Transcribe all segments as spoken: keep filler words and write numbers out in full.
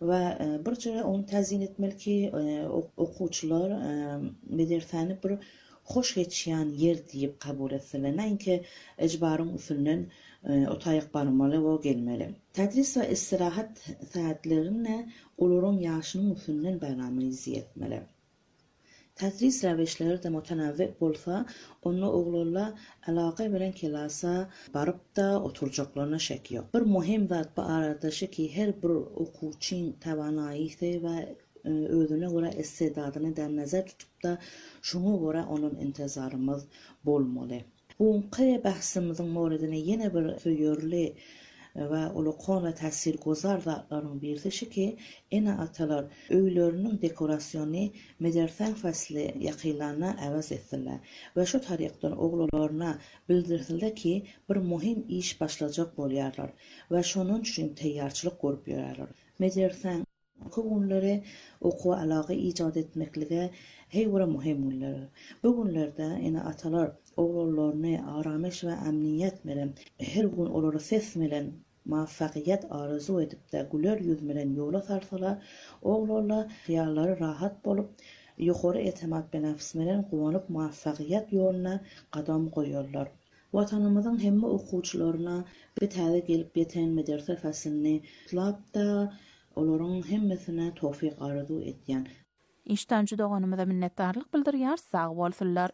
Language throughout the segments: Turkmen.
ve bir jere onu təzyin etmeli ki, okuwçylar medresäni bir hoş geçýän yer diýip kabul etseler, näinki ejbaryň usulünden otaýyk barmaly we gelmeli. Tedris we istirahat saatlerini olaryň ýaşynyň usulünden bäramyz etmeli. Tedris räweşleri de mutanawwi bolsa, onu oglanlar alaqa bilen kelasa baryp da oturjaklaryna şek ýok. Bir muhim zat bu arada şu ki, her bir okuwçyň tawanaýysy we özüne göre istedadyny da näzär tutup da şoňa göre onun intizarymyz bolmaly. Buňky bahsimizin mawrudyny ýene bir söýürli ve ulukon ve täsirgozar zatlaryň birisi şu ki, ene atalar öýleriniň dekorasyony medresen fasly ýakylaryna äwez etdiler ve şu tariqdan oglalaryna bildirdiler ki, bir muhim iş başlajak bolýarlar ve şonuň üçin teýýarçylyk görüp ýörärler. Medresen Kugunlary okuw alagy ijad etmeklige heýwara muhim bolýar. Bu günlerde ene atalar oglanlaryny arameş we emniyet bilen her gün olary ses bilen muvaffakyat arzu edip de güler ýüz bilen ýola sarsalar, oglanlar hyýallary rahat bolup, ýokary etemat bilen nefs bilen gowanyp muvaffakyat ýoluna gadam goýarlar. Watanymyzyň hemme okuwçylaryna bir täze gelip ýeten medrese fasylyny tlapda olaryň hemmesine tawfik arzu etýän. İşten juda minnetdarlyk bildirýär, sag bolsunlar.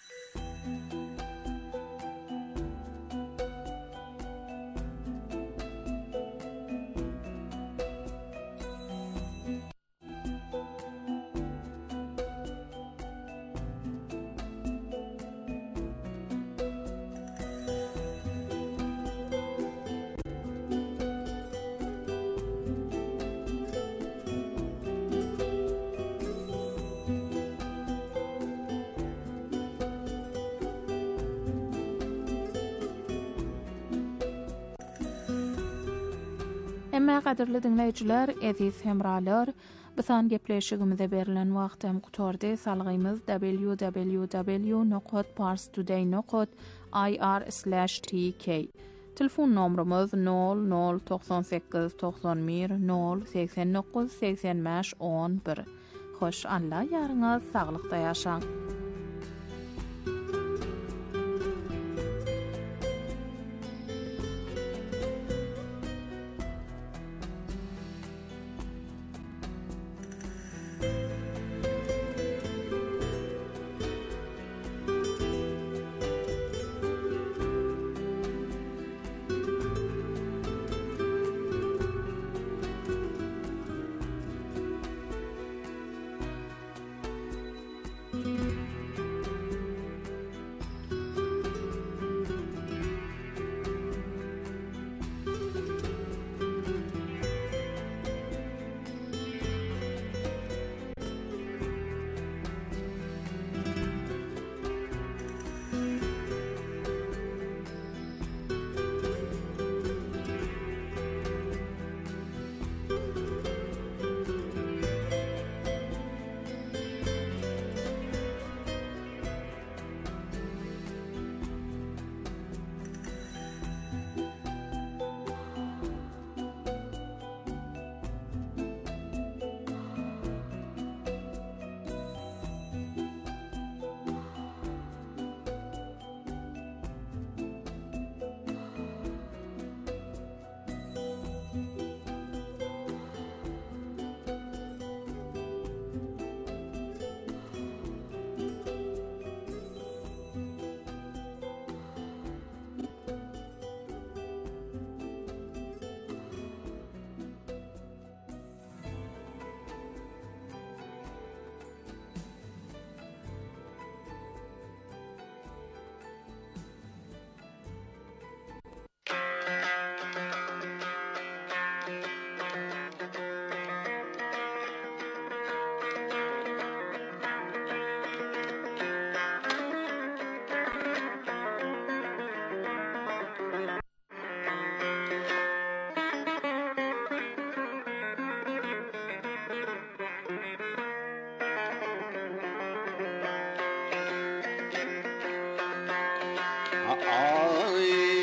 Emma qadirli dinleyijiler, eziz hemralar, bisan gepleşigimizde berilen wagt hem gutardy. Salgymyz w w w nokta parstoday nokta i r slash t k. Telefon nomrumuz nol nol doksan sekiz doksan bir nol seksen dokuz seksen beş on bir. Hoş Allah ýaryňyz saglykda ýaşaň.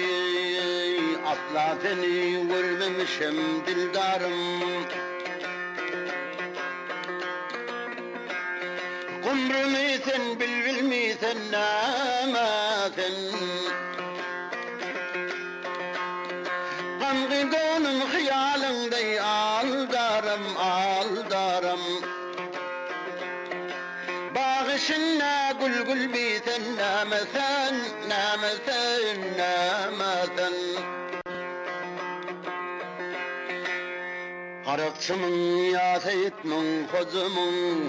Seni görmemişim dildarım, ömrümüsen bilbilmisen namasen Gamgıgonun hıyalınday aldarım aldarım Bağışınna gül gül biten namasen namasen namasen Qarakçımın ya seyitmin xozumun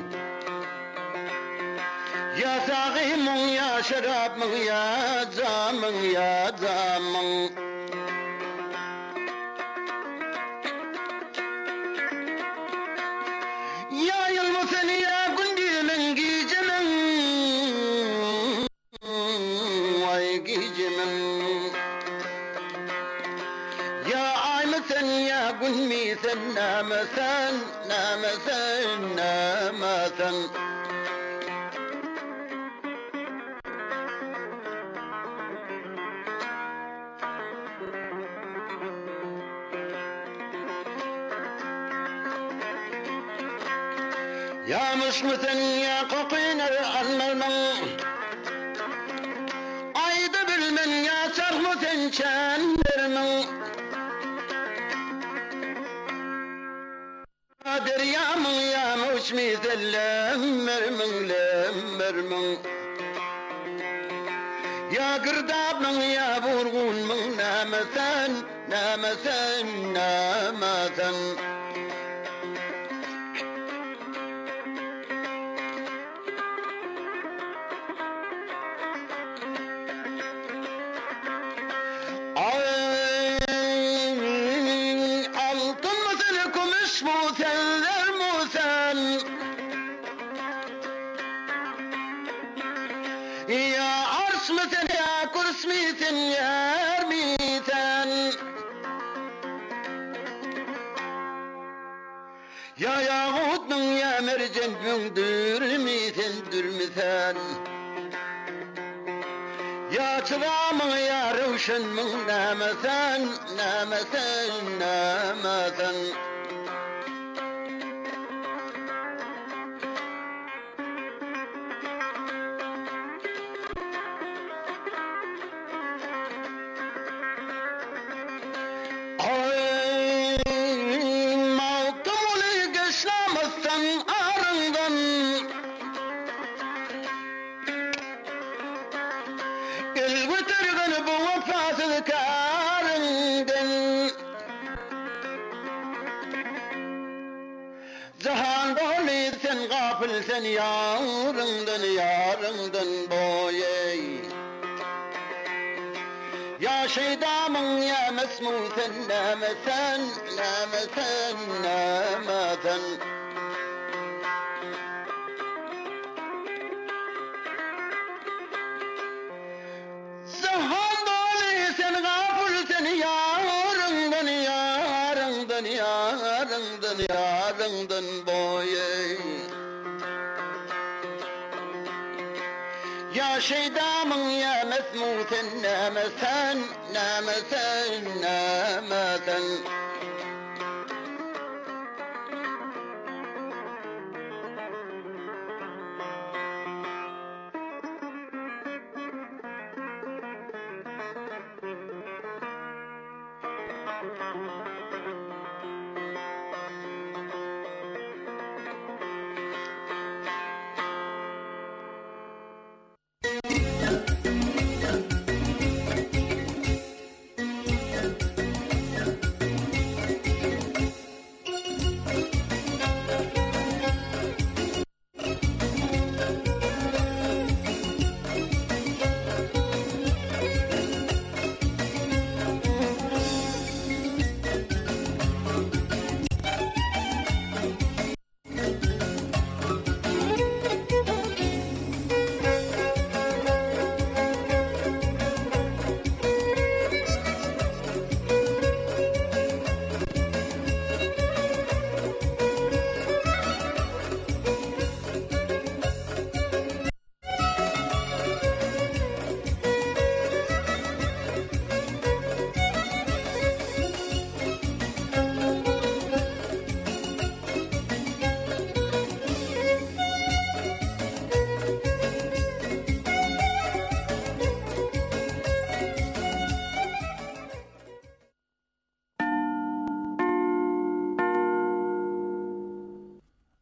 Ya sağimun ya şarabmun ya camın ya camın Ya yılmısın ya gündimin giyicimin Vay giyicimin Ya ay mısın ya gün misin namasen namasen namasen Ya mısmısın ya kokuynar almalman Ayda bilmen ya sarmısın çendirmen Deryamın ya muçmisin lemmermin lemmermin Ya gırdabın ya vurgunmun namasen namasen namasen Ya ars mısın ya kurs mısın ya er mısın Ya yahut mın ya mercan mın dür mısın dür mısın Ya çıvamın ya rövşen mın namasen namasen namasen Zahan doli sen gafil sen yarından yarından boyey Ya şeydamın ya mesmun sen namesen namesen namesen Zahan doli sen gafil sen yarından yarından yarından yarından boyey Ya şeydamın ya mesmuten namesen namesen namesen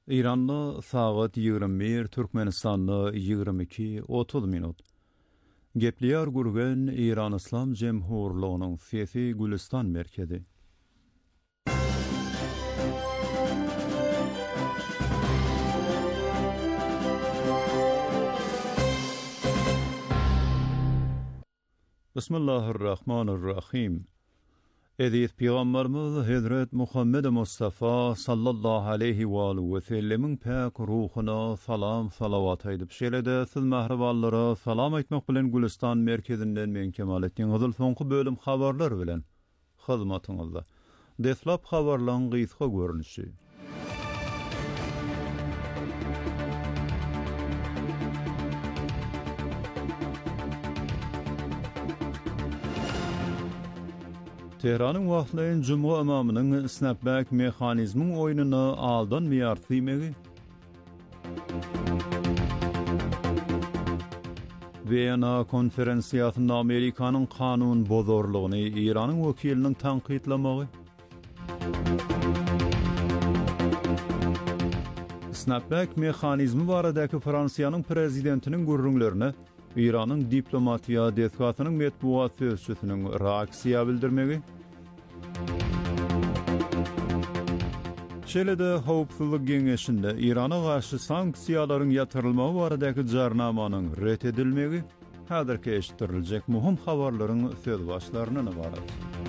İranlı saat ýygrimi bir, Türkmenistanlı ýygrimi iki otuz minut. Gepliyar gurgen İran İslam Jemhurluğunyň sesi Gülistan merkezi. Bismillahirrahmanirrahim. Edip Peygamberimiz Hazret Muhammed Mustafa sallallahu aleyhi ve aleyhi ve sellemin pak ruhuna salam salavat edip şerede siz mahriballara salam etmek bilen Gülistan merkezinden men Kemalettin Gızıl soňky bölüm habarlar bilen hyzmatyňyzda. Deslap habarlaryň gysga görnüşi. Tehranyň wagtlaryň Jumga imamynyň snapback mexanizmiň oýunyna aldan miýartymegi. Wiyana konferensiýasynda Amerikanyň kanun bozorlugyny Iranyň wekiliniň tanqidlamagy. Snapback mexanizmi baradaky Fransiýanyň prezidentiniň gurrunlaryna İranın diplomatiya deskatynyň metbuat sözçüsiniň reaksiýa bildirmegi. Şeýle-de Howpsuzlyk Geňeşinde Irana garşy sanksiýalaryň ýatyrylmagy baradaky jarnamanyň ret edilmegi häzirki eşitdiriljek muhim habarlaryň söz başlaryna barat.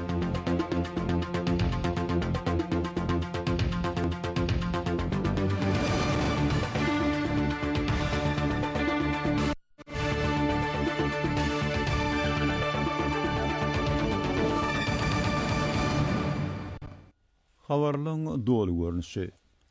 Habarlaryň dolu görnüşi.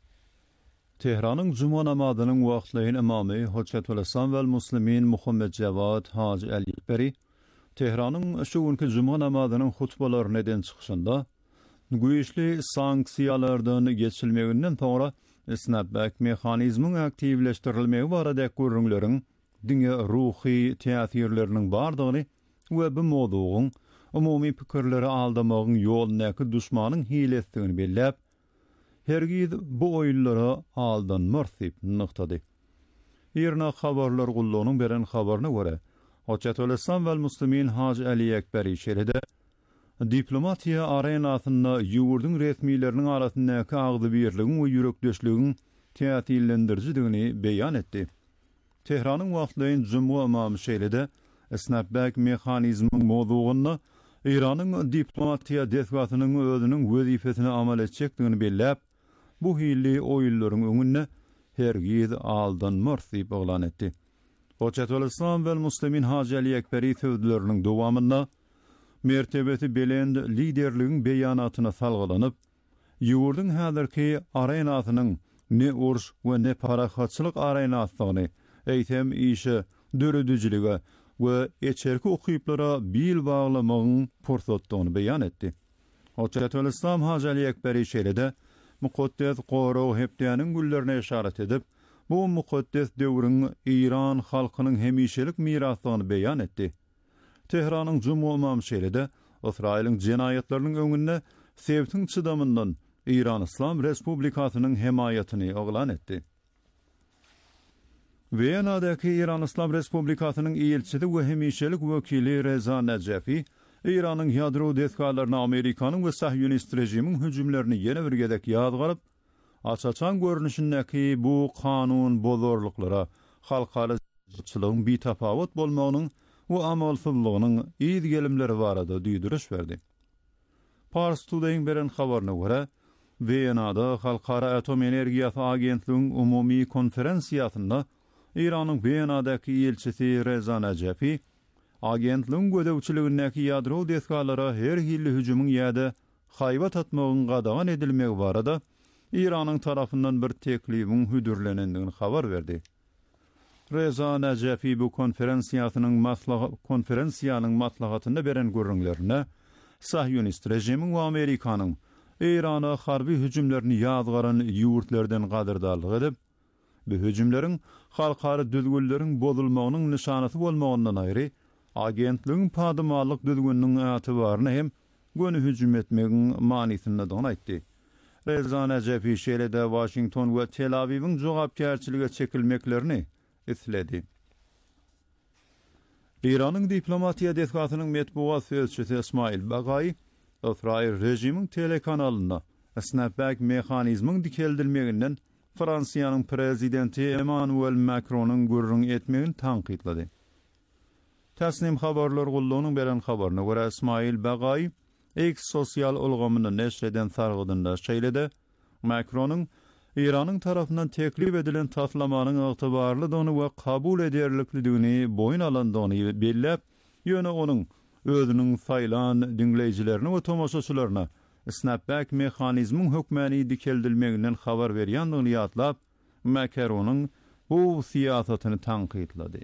Tehranyň Juma namazynyň wagtlaryny imamy Hoçatul Islam we Muslimin Muhammed Jawad Haji Aliyekberi Tehranyň şu günkü Juma namazynyň hutbalaryny neden çykyşynda güýçli sanksiýalardan geçilmeginden soňra snapback mexanizmiň aktivleşdirilmegi baradaky görüňleriň diňe ruhy täsirleriniň bardygyny we bu mowdugyň umumy pikirleri aldamagyň ýolunaky düşmanyň hilesini bellep, hergiz bu oýullara aldanmyrsyp nykdady. Ýerine habarlar gullanyň beren habaryna görä, Hoçatul Islam we Muslimin Haji Aliyekberi şeride diplomatiya arenasynda ýurduň resmiýetleriniň arasyndaky agdy birligiň we ýürekdeşligiň täsirlendirjidigini beýan etdi. Tehranyň wagtlaryň Juma imamy şeýle-de snapback mexanizmiň mowdugyny İranın diplomatiya deskatynyň özüniň wezifesini amal etjekdigini bellep, bu hilli oýullaryň öňünde hergiz aldanmyrsyp oglan etdi. Hoçatul Islam we Muslimin Haji Aliyekberi sözleriniň dowamynda mertebeti belend liderligiň beýanatyna salgylanyp, ýurduň häzirki arenasynyň ne urş we ne parahatçylyk arenasyny, eýtem işe döredijiligi we eçerki okyplara bil baglamagyň pursatdygyny beýan etdi. Hoçatul Islam Haji Aliyekberi şeýle-de mukaddes goraw hepdäniň güllerine işaret edip, bu mukaddes döwrüň İran halkynyň hemişelik mirasyny beýan etdi. Tehranyň Juma imamy şeýle-de Israýlyň jenaýatlarynyň öňünde sebtiň çydamyndan İran İslam Respublikasynyň hemayatyny oglan etdi. Viyana'daki İran İslam Respublikasynyň elçisi we hemişelik wekili Reza Nejafi, İranyň ýadro deskalaryna Amerikanyň we Sahyonist rejimiň hüjümlerini ýene bir gedek ýadgaryp, açaçan görnüşindäki bu kanun bozorluklara halkara çylygyň bitapawat bolmagynyň we amalsızlygynyň ýygy gelimleri barada duýduruş berdi. Pars Today'ň beren habaryna görä, Viyana'da Halkara Atom Energiýasy Agentligiň umumy konferensiýasynda İranın Viyana'daki elçisi Reza Nejafi, agentligiň gödäwçiligindäki ýadro deskalara her hilli hüjümüň ýa-da haýbat atmagyň gadagan edilmegi barada İranyň tarapyndan bir teklibiň hüdürlenendigini habar berdi. Reza Nejafi bu konferensiýasynyň maslahat konferensiýanyň maslahatynda beren görüňlerine Sahyonist rejimiň we Amerikanyň İrana harby hüjümlerini ýazgaran ýurtlardan gadyrdarlyk edip, bu hüjümleriň halkara düzgünleriň bozulmagynyň nişanasy bolmagyndan aýry, agentligiň padymalyk düzgünlüğüniň atibaryny hem göni hüjüm etmegiň manysyny da aýtdy. Rezan Ecepi şeýle-de Washington we Tel Aviwiň jogapkärçilige çekilmeklerini isledi. İranyň diplomatiýa detgatynyň metbuat sözçüsi İsmail Bagay, Israil rejimiň telekanalyna snapback mehanizmiň dikeldilmeginden Fransiýanyň prezidenti Emmanuel Macronyň gurrun etmegini tanqidlady. Tasnim habarlar gullugynyň beren habaryna görä İsmail Bagay X sosial ulgamyny neşreden sargydynda şeýle-de Macronyň İranyň tarapyndan teklip edilen tatlamanyň ygtybarlydygyny we kabul ederlikligini boyun alandygyny bellep, ýöne onuň özüniň saýlan dinleýijilerini we tomoşaçylaryna snapback mehanizmiň hökmeni dikeldilmeginden habar berýändigini ýatlap, Macronyň bu siýasatyny tanqidlady.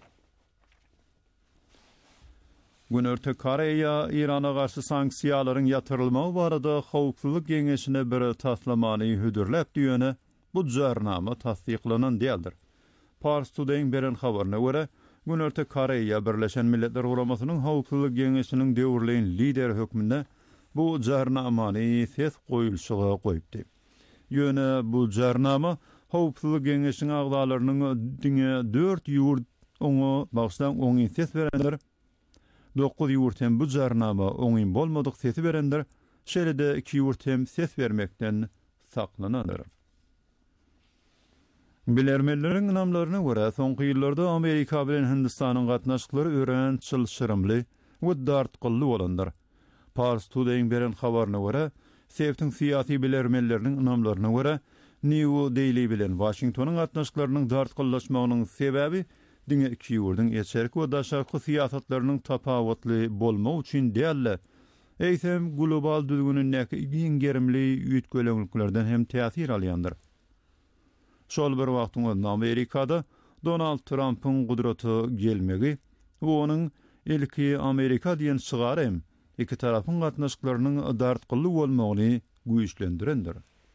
Günörte Koreýa Irana garşy sanksiýalaryň ýatyrylmagy barada howpsuzlyk geňeşine bir taslamany hüdürläp diýene bu jarnama tasdiklanan däldir. Pars Today'ň beren habaryna görä, Günörte Koreýa Birleşen Milletler Guramasynyň howpsuzlyk geňeşiniň döwürleýän lider hökmünde bu jarnamany ses goýulşyga goýupdy. Ýöne bu jarnama howpsuzlyk geňeşiniň agdalarynyň diňe dört ýurt oňa bagşlan oňy ses berenler. Dokuz ýurtem bu jarnama oňyn bolmadyk sesi berenler, şeýle-de iki ýurtem ses bermekden saklananlar. Bilermelleriň namlaryna görä, soňky ýyllarda Amerika bilen Hindistanyň gatnaşyklary ören çylşyrymly we dartgylly bolanlar. Pars Today'ň beren habaryna görä, Sewtiň syýasy bilermelleriniň namlaryna görä, New Delhi bilen Washingtonyň gatnaşyklarynyň dartgyllaşmagynyň sebebi diňe iki ýurdun eçerki we daşarky syýasatlarynyň tapawutly bolmagy üçin dälle. Eýsem global düzgünündäki iň gerimli ýütgöleňliklerden hem täsir alýandyr. Şol bir wagtyň Amerikada Donald Trump'yň gudraty gelmegi we onuň ilki Amerika diýen çygarym iki tarapyň gatnaşyklarynyň dartgylly bolmagyny güýçlendirendir.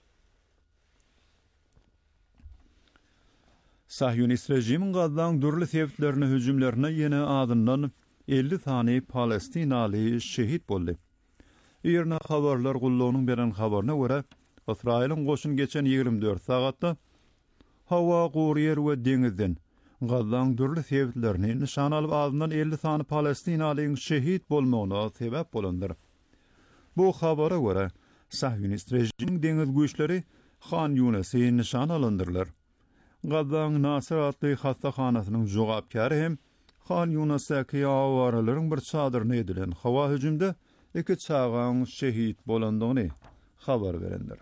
Sahyonist rejimiň gazdan durly sebeplerini hüjümlerine ýene adyndan elli tany Palestinaly şehit boldy. Ýerine habarlar gullugynyň beren habaryna görä, Israiliň goşun geçen ýigirme dört sagatda hawa, guryer we deňizden gazdan durly sebeplerini nişan alyp adyndan elli tany Palestinalyň şehit bolmagyna sebäp bolandyr. Bu habara görä, Sahyonist rejimiň deňiz güýçleri Khan Yunusy nişan alındyrlar. Gazdan Nasir adly hastahanasynyň jogapkary hem Khan Yunusdaky awaralyryň bir çadyryna edilen hawa hüjümde iki çağan şehit bolandygyny habar berendir.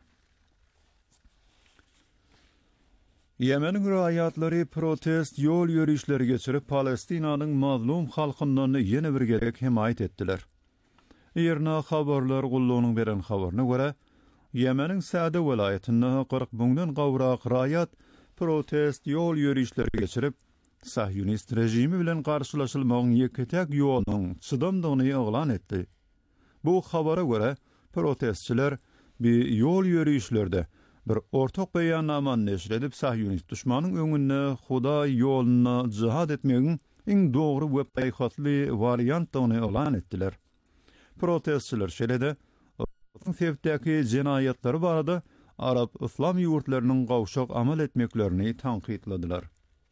Yemeniň raýatlary protest ýol ýürüşleri geçirip Palestinanyň mazlum halkyndan ýene bir gerek himayet etdiler. Ýerine habarlar gullugynyň beren habaryna görä, Yemeniň Sa'da welaýetinde kırk binden gawrak raýat protest ýol ýürüşleri geçirip Sahyonist rejimi bilen garşylaşylmagyň ýeketek ýolunyň çydamdygyny eglan etdi. Bu habara görä, protestçiler bir ýol ýürüşlerde bir ortak beýannama neşredip Sahyonist düşmanyň öňünde Huda ýoluny jihad etmegiň iň dogry we paýhatly wariantdygyny eglan etdiler. Protestçiler şeýle-de sebäpdäki jenaýatlar barada Arab İslam ýurtlarynyň gawşak amal etmeklerini tanqidladylar.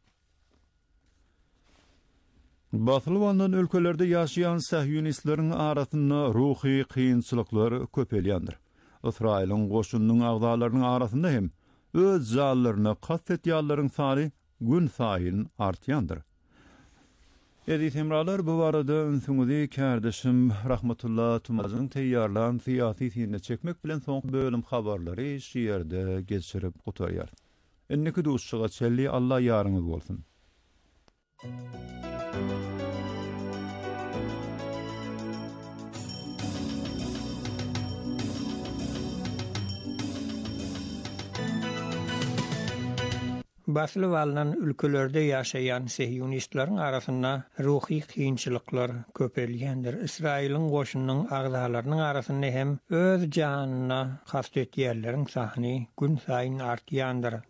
Batyl bolan ülkelerde ýaşaýan sahyonistlaryň arasynda ruhy kynçylyklar köpelýändir. Israiliň goşunynyň agdalarynyň arasynda hem öz jallaryna kastet ýallaryň sany gün saýyn artýandyr. Edit hemralar bu barada ünsüňizi kardeşim Rahmetullah Tumazyň teýýarlan syýasy sine çekmek bilen soň bölüm habarlary şiýerde geçirip gutarýar. Enneki dostçyga çelli Allah ýaryňyz bolsun. Basly bolan ülkelerde ýaşaýan sahyonistlaryň arasynda ruhy kynçylyklar köpelýändir. Israiliň goşunynyň agdalarynyň arasynda hem öz janyna kastet ýerleriň sahny gün saýyn artýandyr.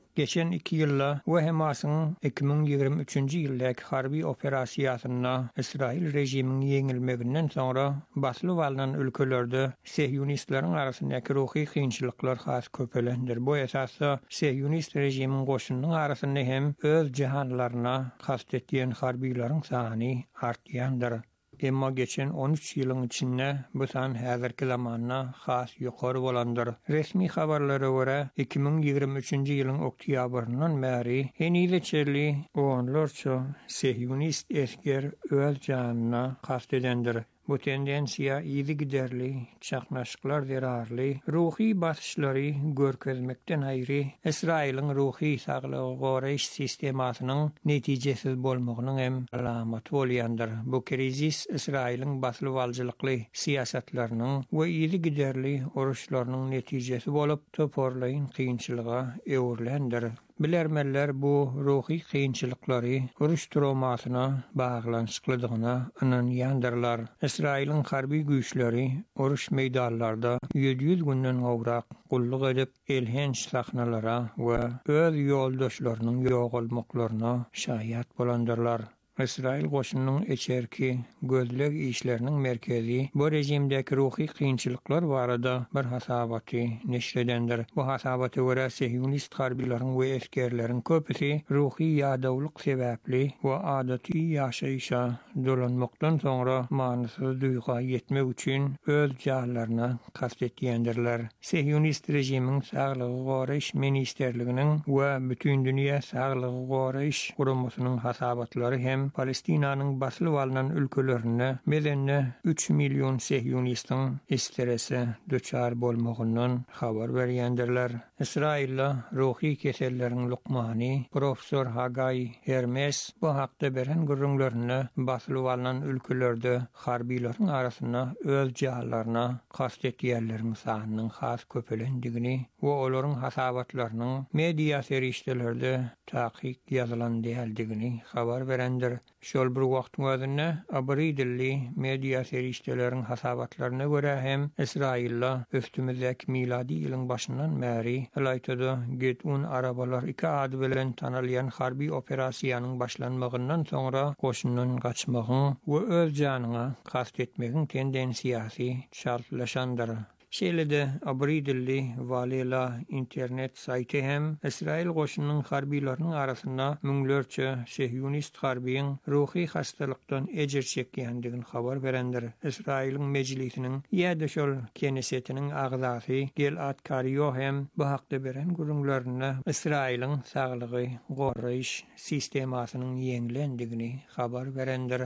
Geçen iki ýylda we Hamasyň iki bin ýigirme üçünji ýyldaky harby operasiýasyna İsrail rejiminiň ýeňilmeginden soňra basly walynan ülkelerde Sehiyonistlaryň arasyndaky ruhy kynçylyklar has köpelendir. Bu esasda Sehiyonist rejimiň goşunynyň arasynda hem öz jahanlaryna kastetýän harbylaryň sany artýandyr. Emma geçen on üç ýylyň içinde bu san häzirki zamanna has ýokary bolandyr. Resmi habarlara görä iki bin ýigirme üçünji ýylyň oktýabryndan bäri henileçerli onlarça Sehiyonist esker öz janyna kastedendir. Bu tendensiýa ýyly giderli, çaknaşyklar zerarly, ruhy basyşlary görkezmekden aýry Israiliň ruhy saglygy goraýyş sistemasynyň netijesiz bolmagynyň hem alamaty bolýandyr. Bu krizis Israiliň basly waljylykly siýasatlarynyň we ýyly giderli uruşlarynyň netijesi bolup toporlaýyn kynçylyga ewrilendir. Bilermeller bu ruhy kynçylyklary uruş traumasyna baglanşyklydygyna inanýandyrlar. İsrailiň harby güýçleri uruş meýdanlarında ýedi ýüz günden gowrak gulluk edip elhenç sahnalara we öz ýoldaşlarynyň ýogalmaklaryna şahyat bolandyrlar. İsrail goşunynyň eçerki gözleg işleriniň merkezi bu rejimdäki ruhy kynçylyklar barada bir hasabaty neşredendir. Bu hasabaty görä Sehiyonist harbylaryň we eskerleriň köpüsi ruhy ýadawlyk sebäpli we adaty ýaşaýşa dolanmakdan soňra manysyz duýga ýetmek üçin öz jahlaryna kastetýändirler. Sehiyonist rejimiň saglygy goraýyş ministerliginiň we bütün dünýä saglygy goraýyş guramasynyň hasabatlary hem Palestinanyň basly walynan ülkelerine medenne üç milyon Sehiyonistiň isterese döçar bolmagyndan habar berýändirler. İsrail'la ruhy keselleriň lukmany professor Hagay Hermes bu hakda beren gurrunlaryna basly walynan ülkelerde harbylaryň arasyna öz jahlaryna kastetýärleriň sanynyň has köpelendigini we olaryň hasabatlarynyň media serişdelerde takyk ýazylan däldigini habar berendir. Şol bir wagtyň özünde abridilli media serişdeleriň hasabatlaryna görä hem İsrail'la öftümizdäki miladi ýylyň başyndan bäri Elaytada Getun arabalar iki ady bilen tanalýan harby operasiýanyň başlanmagyndan soňra goşundan gaçmagyň we öz janyna kastetmegiň tendensiýasy şartlaşandyr. Şeýlede abridilli Valela internet saýty hem İsrail goşunynyň harbylarynyň arasynda müňlerçe Sehiyonist harbyň ruhy hastalykdan ejir çekýändigini habar berendir. İsrailiň mejlisiniň ýa-da şol kenesetiniň agzasy Gilad Karyo hem bu hakda beren gurrunlaryna İsrailiň saglygy goraýyş sistemasynyň ýeňlendigini habar berendir.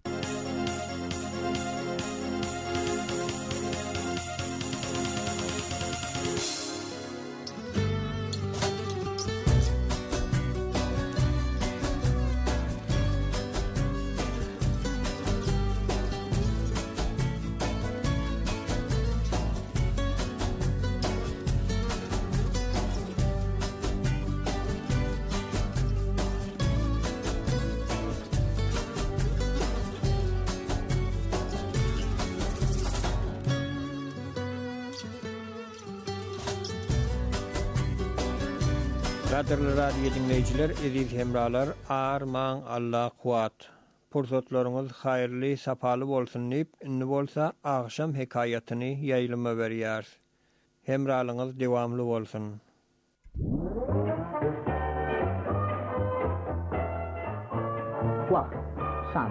Kaderli radio dinleyijiler, eziz hemralar, arman Allah kuat. Pursatlaryňyz haýyrly, sapaly bolsun diýip, indi bolsa agşam hekaýatyny ýaýlyma berýär. Hemralyňyz dewamly bolsun. Kuat, san.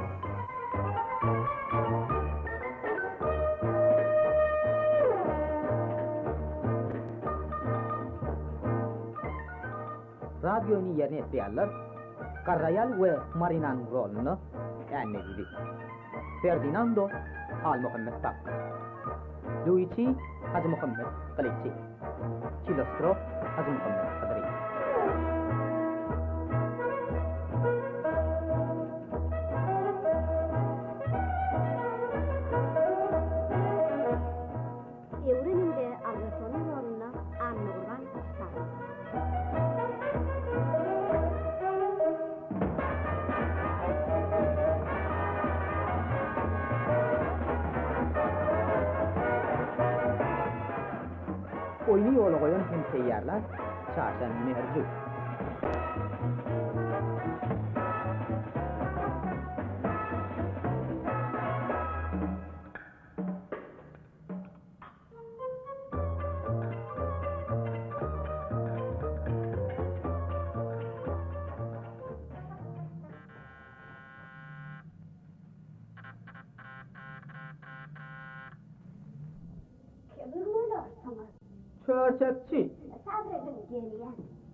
Radyony ýerine etýärler. Carrayal we Marinan rolunu ýanygdy. Ferdinando Al Muhammed Tak. Luigi Hacı Muhammed Kalici. Chilostro Hacı Muhammed Qadri. Evreninde Arnaso'nun roluna Anna Urban Tak. Oyunu yola koyan hemseyyarlar Çarşan Mehercu. Çörçöpçü. Sabredin geliyor.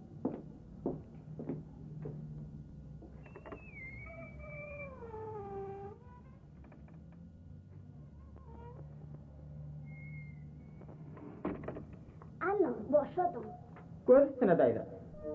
Alın, boşladım. Göz üstüne daydı.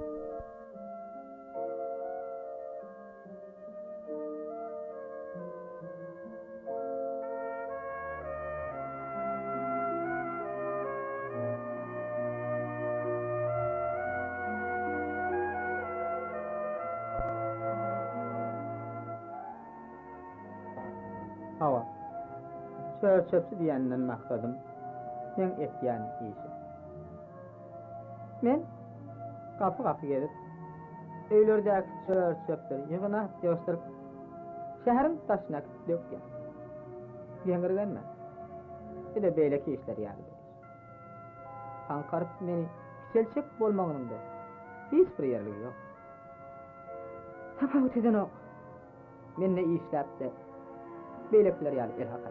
Hava. Çörçöpçü diyenden maksadım. Men etýän işi. Men kapı kapı gelip öýlerdäki çörçöpleri ýygyna ýoşduryp şäherin taşyna dökýän. Ýeňirgenme. Ede beýleki işler ýaly. Ankaryp meni kiselçek bolmagynyňda hiç bir ýerligi ýok. Tapawut eden o. Menne işläpdi. Beýlekler ýaly el hakam.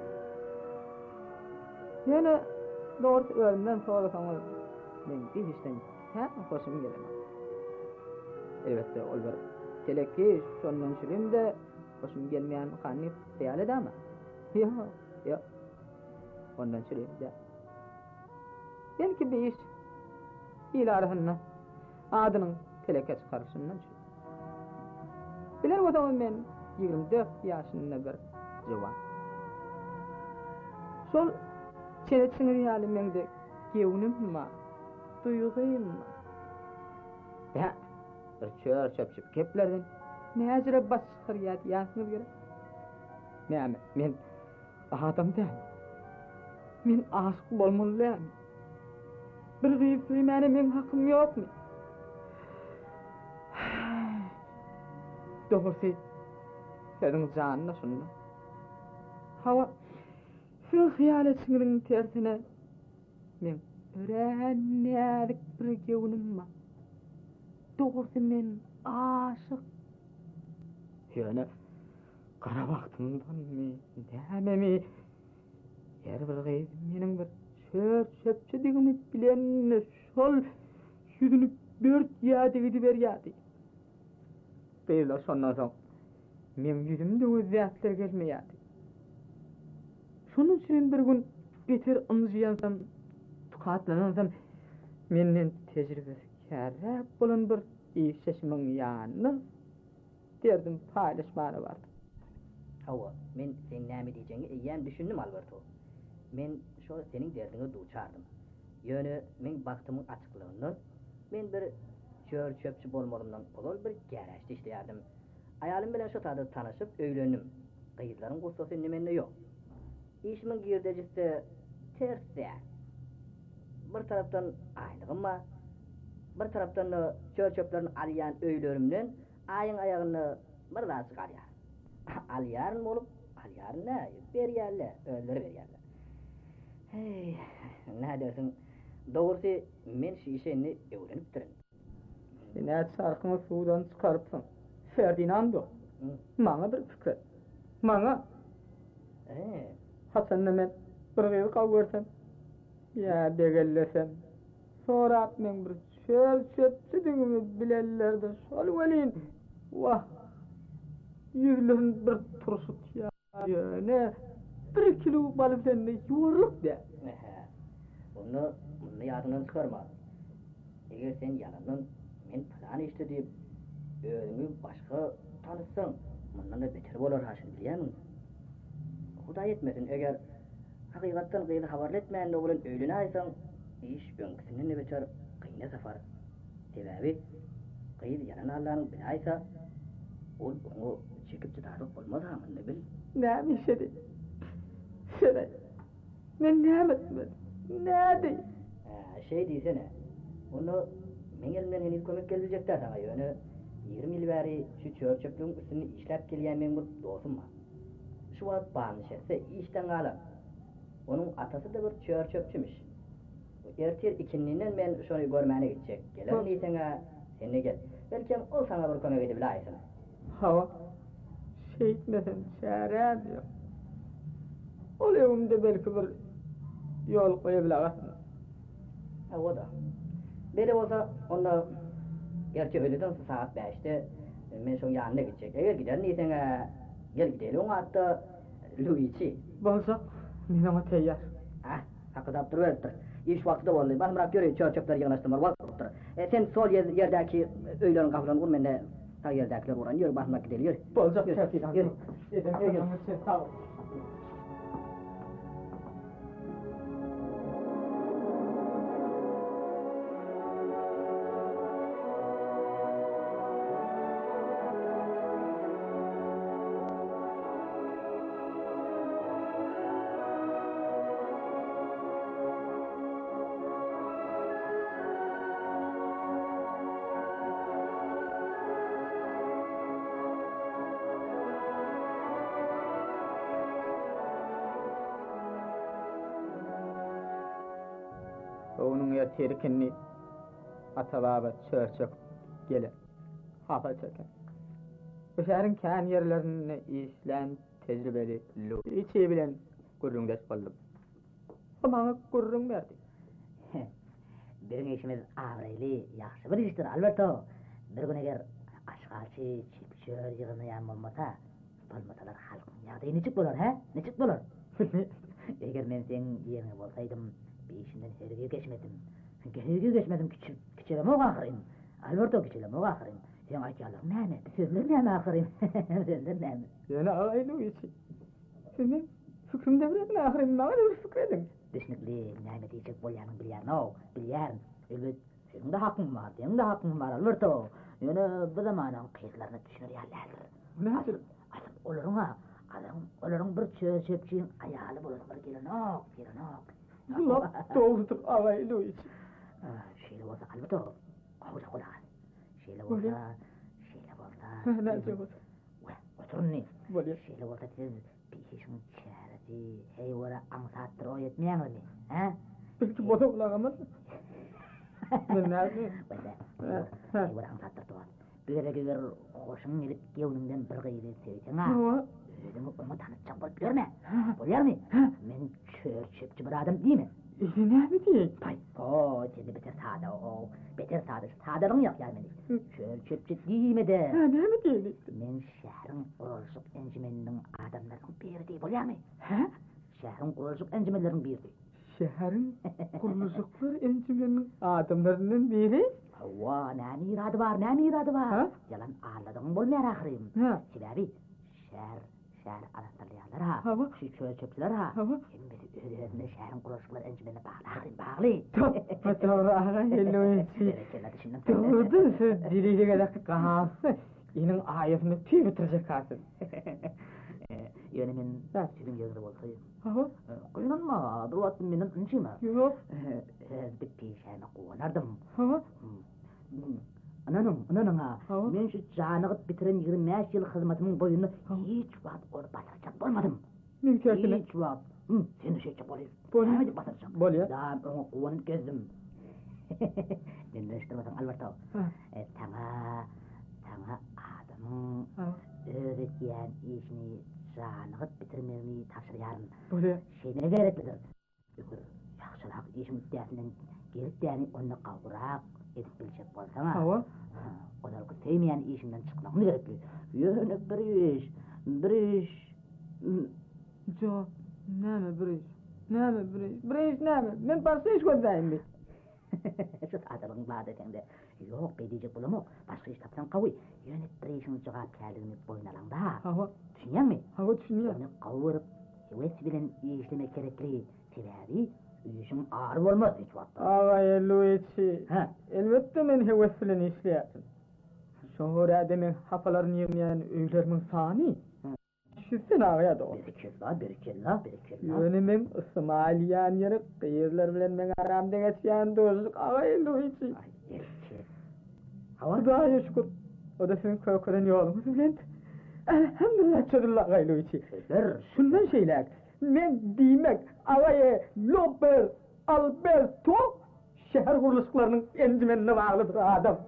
Ýöne doğru ölümden sonra soňra men bir işden hem hoşum gelemem. Elbette ol bir teleki şondan şürimde hoşum gelmeýän kanyp diýal edämi? Ýa, ýa. Ondan şürimde. Belki bir iş ilahynna adynyň teleke çykarşyndan. Biler bolsam men ýygrimi dört ýaşynda bir jowan. Şol çeretçiňi ýaly mende gewnim ma, duýgym ma. Ya, bir çör çöpçüp keplerden näzire başyr ýat ýasyňyz gerek. Näme, men adam da. Men aşyk bolmalym. Bir gyýpy meni men hakym ýokmy? Doğrusu, senin canına şunla. Hava, şu hiyal etçiňiň tersine men örenädik bir gewnim var. Doğrusu men aşyk. Ýöne kara wagtymdan mi, näme mi? Her bir gyýy meniň bir şöp şöpçü digimi bilen şol ýüzüni bört ýadygy berýärdi. Beýle şondan soň men ýüzümde özätler gelmeýärdi. Şunun üçin bir gün beter ynjýansam, tukatlanansam, menden tejribesi kärräk bolan bir iş şeşimiň ýanyna derdim paýlaşmany bar. Hawa, men sen näme diýjeňi eýen düşündim alberto. Men şo seniň derdiňe duçardım. Ýöne men bagtymyň açyklygyny, men bir çör çöpçü bolmalymdan bolal bir gäreşde işleýärdim. Aýalym bilen şo taýda tanyşyp öýlendim. Gyýylaryň gustasy nimende ýok. İşimiň girdejisi terse. Bir tarapdan aýlygym bar, bir tarapdan çör çöplerini alýan öýlerimden aýyň aýagyny bir daşy galýar. Alýaryn bolup, alýaryn näme berýärler, öldürip berýärler. Hey, näme dersiň? Dogrusu men şu işini öwrenip durum. Näçe sarkyny suwdan çykarypsyň? Ferdinando. Maňa bir pikir. Maňa. He. Hasanna men bir gyýy gaw görsem, ýa degellesem, sorap men bir şöp şöpçü digimi bilenlerde şol welin. Wah. Ýüzlerin bir turşut ýa. Ne? Bir kilo balypdan ýurup de. He. Onu, onu ýadyndan çykarma. Eger sen ýalanyň men plan işte diýip özüňi başga tanysaň, mundan da beter bolar haşyn bilýärmiň. Hudaý etmesin, eger hakykatdan gyýly habar etmän bolan öýlene aýsaň, iş öňkisinden de beter gyýna safar. Sebäbi gyýy ýalan Allahyň bilaýsa, ol onu çekip çytaryp bolmaz hamyny bil. Näme işedi? Şeýle. Men näme etmedim? Näde? Ha, şey diýsene. Onu men elimden henüz kömek gelecekler sana yönü. yirmi yıl beri şu çöp çöplüğün üstünü işlep gelen benim bir dostum var. Şu an bağımlısı işten kalıp. Onun atası da bir çöp çöpçümüş. Ertir ikinliğinden ben şunu görmene gidecek. Gelir neyse sen ne gel. Belki o sana bir kömek edip layısın. Hava. Şey etmesen çare diyor. Ol evimde belki bir yol koyabilirsin. Ha o da. Böyle olsa onda gerçi öğleden saat beşte ben şunun yanına gidecek. Eğer gider neyse gel gidelim ona hatta Luigi. Bolsa men ona teyyar. Ha, hakikaten duruverdir. İş vakti de oldu. Ben bırak görüyor çöp çöpler yığınlaştırma var. E, sen sol yer, yerdeki öğlerin kapılarını vur, ben de sağ yerdekiler vuran. Yürü bakmak gidelim, yürü. Bolsa yürü. yürü. Yürü. Edem yürü. Sağ ol. Onun yeterkenni atababa çörçök gelir. Hapa çöken. Bu şehrin kan yerlerini işlen tecrübeli lu. İçi bilen gurrundaş buldum. O bana gurrun verdi. Benim işimiz avraylı, yaxşı bir iştir alberto. Bir gün eğer aşkalçı, çipçör yığınayan olmasa, palmatalar halkın yağdığı neçik bolar, he? Neçik bolar? Eğer men sen yerine bolsaydım, bir işimden herige geçmedim. Herige geçmedim, küçük, küçüleme o akırayım. Alberto küçüleme o akırayım. Sen aytyalar neyme, sözler neyme akırayım. Sözler neyme. Yani ağaylı işi. Senin fikrimde bırakın akırayım, bana bir fikredin. Düşünükli, neyme diyecek bolyanın bilyarın o, bilyarın. Evet, senin de hakkın var, senin de hakkın var Alberto. Yani bu zamanın kıyıtlarını düşünür yerlerdir. Ne yapayım? Asıl oluruna, adamın, olurun bir çöz çöpçüğün ayağlı bulur, bir gelin ok, gelin ok. Allah doğrudur ağaylı işi. Şeyle olsa Alberto, kovuda kola. Şeyle olsa, şeyle olsa. Ne yapayım? Oturun ne? Böyle. Şeyle olsa tez, bir işin çaresi, hey vara ansattır o yetmeyen mi? Ha? Belki bana kulağımız. Ne ne yapayım? Böyle, hey vara ansattır doğan. Böyle güzel hoşun gelip gevninden bir gıyri sevdin ha. Ödümü onu tanıtacak bol bilir mi? Bilir mi? Men çöp çöpçü bir adam değil mi? İyi ne yapayım? Bay, ooo, seni beter sade o, beter sade, sadalığın yok yani beni. Çöp çöpçü değil mi de? Ha ne yapayım? Men şehrin kuruluşuk encimeninin adamların biri değil, bilir mi? Ha? Şehrin kuruluşuk encimenlerin biri. Şehrin kuruluşuklar encimenin adamlarının biri? Hava, ne miradı var, ne miradı var? Ha? Yalan ağladığın bolmayan akırayım. Ha? Sebebi, şehir, şehir anahtarlayanlar ha. Hava? Şu çöl çöpçüler ha. Hava? Hem beni öğrenme şehrin kuruluşuklar encimenine bağlı akırayım, bağlı. Top, doğru ağaylı işi. Berekelledi şimdi. Doğru, söz diliyle kadar kahası. Yinin ayasını tüy bitirecek kasın. Yönemin sizin yazılı olsaydı. Hava? Kıyınanma, dur attım benim ınçıyım ha. Yok. Bir pişene kuvanardım. Hava? Ananım, ananım ha. Hava? Men şu canıgıt bitiren yirmi beş yıl hizmetimin boyunu hiç vakt or basaracak olmadım. Mümkünsene. Hiç vakt. Hı, sen de şey çabalıyız. Bolya. Hadi basaracak. Bolya. Daha onu kuvanıp gezdim. Ben de işte basan Alberto. Ha. E, sana, sana adamın Ha. öğretyen işini canıgıt bitirmeni tavsırıyorum. Bolya. Şeylere gereklidir. Yukur, yaxşılak iş müddetinden gelip yani onu kavurak edip bilecek bolsana. Hava? Odalıkı sevmeyen işimden çıkmağını gerekli. Yönü bir iş, bir iş. Jo, neme bir iş? Neme bir iş? Bir iş neme? Men parça iş koydayım bir. Şu adamın bağda etende. Yok be diyecek bulamı. Başka iş tapsan kavuy. Yönü bir işin cevap geldiğini boynalanda. Hava? Düşünyen mi? Hava düşünüyor. Onu kavurup, heves bilen işlemek gerekli. Sebebi, işin ağır olmaz hiç vakti. Ağaylı işi. Ha? Elbette men heves bilen işleyersin. Şohur adamın hafalarını yemeyen öylerimin sani. Şüphen ağaya da. Berikella, berikella, berikella. Yönümün ısmaliyan yeri kıyırlar bilen ben aramda geçen dostluk ağaylı için. Ay, erkek. Hava? Hudaya şükür. O da senin köküren yolumuz bilen. Elhamdülillah çadırlar ağaylı için. Söyler. Şundan şeyler. Men demek ağaya Loper Alberto şehir kuruluşlarının encimenine bağlı bir adam.